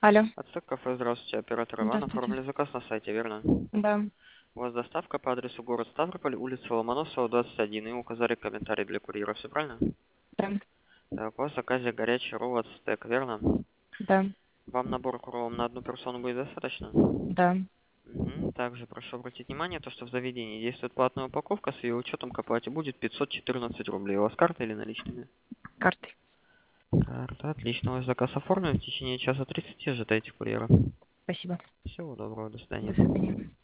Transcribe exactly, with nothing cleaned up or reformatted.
Алло. Ацтек кафе, здравствуйте, оператор Иван. Здравствуйте. Оформили заказ на сайте, верно? Да. У вас доставка по адресу город Ставрополь, улица Ломоносова, двадцать один. И указали комментарий для курьера, все правильно? Да. Так, у вас в заказе горячий ролл Ацтек, верно? Да. Вам набор к роллам на одну персону будет достаточно? Да. Мгм. Также прошу обратить внимание, то, что в заведении действует платная упаковка, с ее учетом к оплате будет пятьсот четырнадцать рублей. У вас карта или наличными? Картой. Карта, отлично. Ваш заказ оформлен. В течение часа тридцати ожидайте курьера. Спасибо. Всего доброго, до свидания. До свидания.